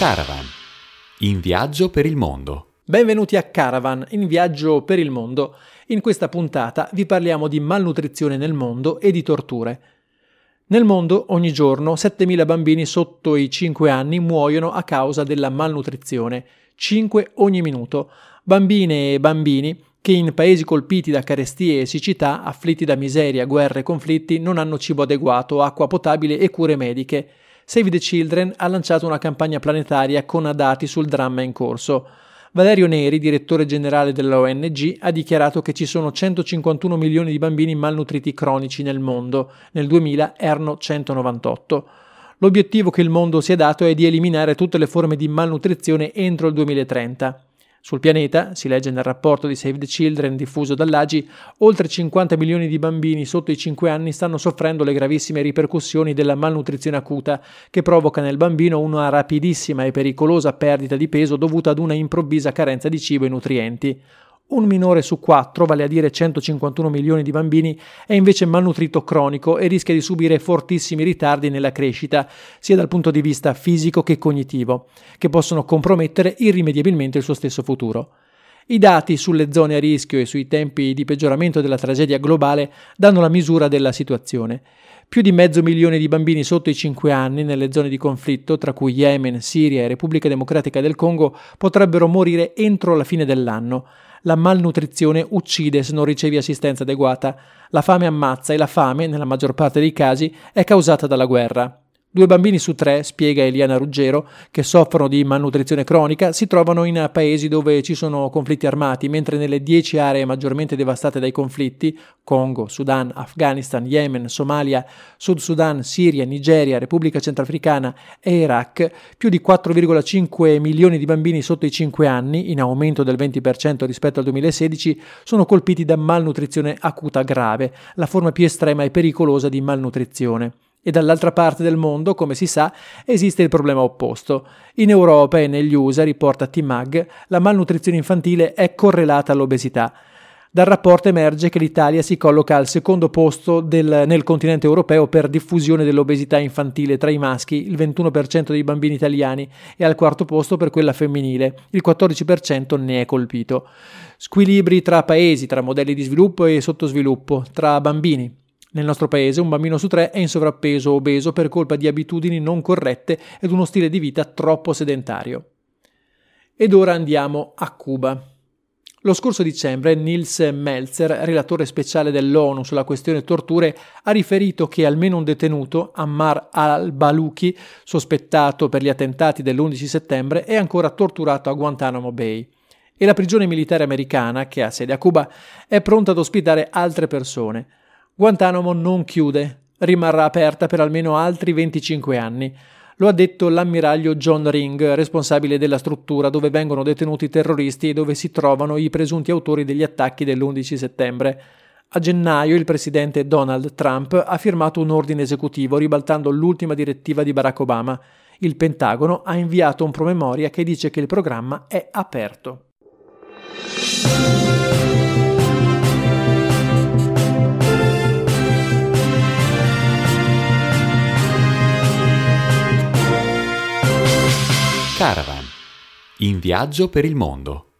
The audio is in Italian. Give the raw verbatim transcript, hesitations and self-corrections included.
Caravan, in viaggio per il mondo. Benvenuti a Caravan, in viaggio per il mondo. In questa puntata vi parliamo di malnutrizione nel mondo e di torture. Nel mondo ogni giorno settemila bambini sotto i cinque anni muoiono a causa della malnutrizione, cinque ogni minuto. Bambine e bambini che in paesi colpiti da carestie e siccità, afflitti da miseria, guerre e conflitti, non hanno cibo adeguato, acqua potabile e cure mediche. Save the Children ha lanciato una campagna planetaria con dati sul dramma in corso. Valerio Neri, direttore generale della O N G, ha dichiarato che ci sono centocinquantuno milioni di bambini malnutriti cronici nel mondo. Nel duemila erano centonovantotto. L'obiettivo che il mondo si è dato è di eliminare tutte le forme di malnutrizione entro il duemilatrenta. Sul pianeta, si legge nel rapporto di Save the Children diffuso dall'A G I, oltre cinquanta milioni di bambini sotto i cinque anni stanno soffrendo le gravissime ripercussioni della malnutrizione acuta, che provoca nel bambino una rapidissima e pericolosa perdita di peso dovuta ad una improvvisa carenza di cibo e nutrienti. Un minore su quattro, vale a dire centocinquantuno milioni di bambini, è invece malnutrito cronico e rischia di subire fortissimi ritardi nella crescita, sia dal punto di vista fisico che cognitivo, che possono compromettere irrimediabilmente il suo stesso futuro. I dati sulle zone a rischio e sui tempi di peggioramento della tragedia globale danno la misura della situazione. Più di mezzo milione di bambini sotto i cinque anni nelle zone di conflitto, tra cui Yemen, Siria e Repubblica Democratica del Congo, potrebbero morire entro la fine dell'anno. La malnutrizione uccide se non ricevi assistenza adeguata. La fame ammazza e la fame, nella maggior parte dei casi, è causata dalla guerra. Due bambini su tre, spiega Eliana Ruggero, che soffrono di malnutrizione cronica, si trovano in paesi dove ci sono conflitti armati, mentre nelle dieci aree maggiormente devastate dai conflitti, Congo, Sudan, Afghanistan, Yemen, Somalia, Sud Sudan, Siria, Nigeria, Repubblica Centrafricana e Iraq, più di quattro virgola cinque milioni di bambini sotto i cinque anni, in aumento del venti per cento rispetto al duemilasedici, sono colpiti da malnutrizione acuta grave, la forma più estrema e pericolosa di malnutrizione. E dall'altra parte del mondo, come si sa, esiste il problema opposto. In Europa e negli U S A, riporta T-Mag, la malnutrizione infantile è correlata all'obesità. Dal rapporto emerge che l'Italia si colloca al secondo posto del, nel continente europeo per diffusione dell'obesità infantile tra i maschi, il ventuno per cento dei bambini italiani, e al quarto posto per quella femminile, il quattordici per cento ne è colpito. Squilibri tra paesi, tra modelli di sviluppo e sottosviluppo, tra bambini. Nel nostro paese un bambino su tre è in sovrappeso o obeso per colpa di abitudini non corrette ed uno stile di vita troppo sedentario. Ed ora andiamo a Cuba. Lo scorso dicembre Nils Melzer, relatore speciale dell'ONU sulla questione torture, ha riferito che almeno un detenuto, Ammar al-Baluchi, sospettato per gli attentati dell'undici settembre, è ancora torturato a Guantanamo Bay. E la prigione militare americana, che ha sede a Cuba, è pronta ad ospitare altre persone. Guantanamo non chiude, rimarrà aperta per almeno altri venticinque anni. Lo ha detto l'ammiraglio John Ring, responsabile della struttura dove vengono detenuti i terroristi e dove si trovano i presunti autori degli attacchi dell'undici settembre. A gennaio il presidente Donald Trump ha firmato un ordine esecutivo ribaltando l'ultima direttiva di Barack Obama. Il Pentagono ha inviato un promemoria che dice che il programma è aperto. Caravan, in viaggio per il mondo.